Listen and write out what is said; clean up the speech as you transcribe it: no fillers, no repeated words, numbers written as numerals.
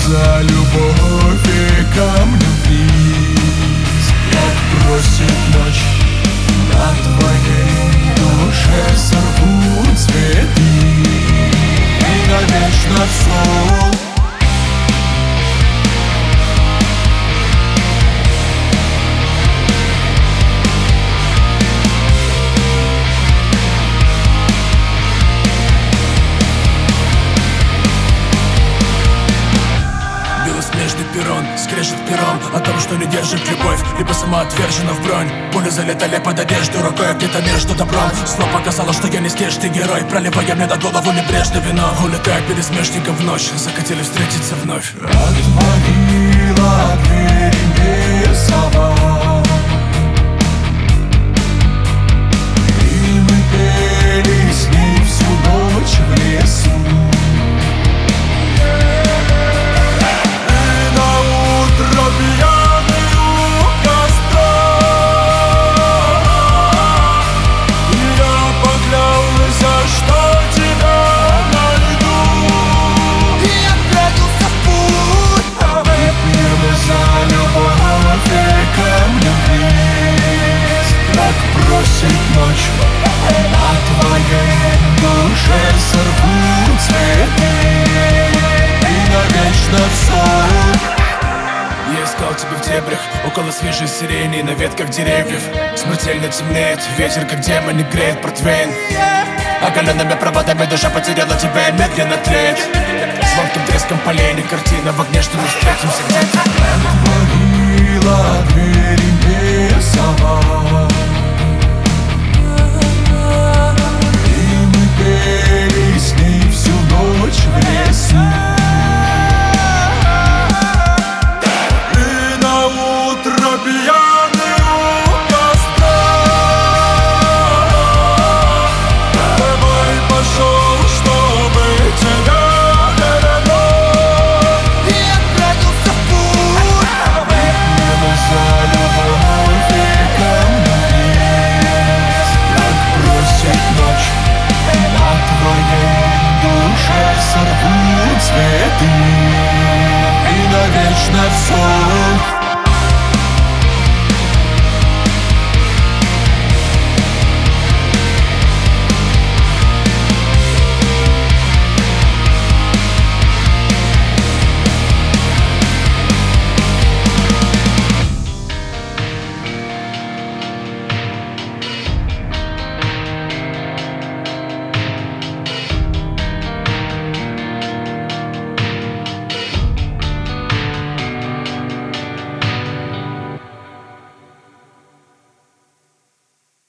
за любовь и камнем вниз. Как просит ночь, на твоей душе сорвут цветы и навечно все. Белоснежный перрон, скрежет пером о том, что не держит любовь, либо сама отвержена в бронь. Пули залетали под одежду рукой где-то между добром. Зло показало, что я не снежный герой, проливая мне на голову небрежно вино. Улетая пересмешником в ночь, захотели встретиться вновь. Отворила дверь небесова, и мы пели с ней всю ночь в лесу. Ночь на твоей душе сорвут цветы и навечно все. Я искал тебя в дебрях, около свежей сирени, на ветках деревьев. Смертельно темнеет, ветер как демон не греет портвейн. Оголенными проводами душа потеряла тебя и медленно тлеет. Звонким треском поленья, картина в огне, что мы встретимся где-то. Отворила дверь небесова, пели с ней всю ночь в лесу. И на утро пьяный у костра домой пошел, чтобы тебя вернуть, и отправился в путь. Выпьем за любовь и камнем вниз. Как просит ночь, на твоей душе сорвут цветы и навечно все.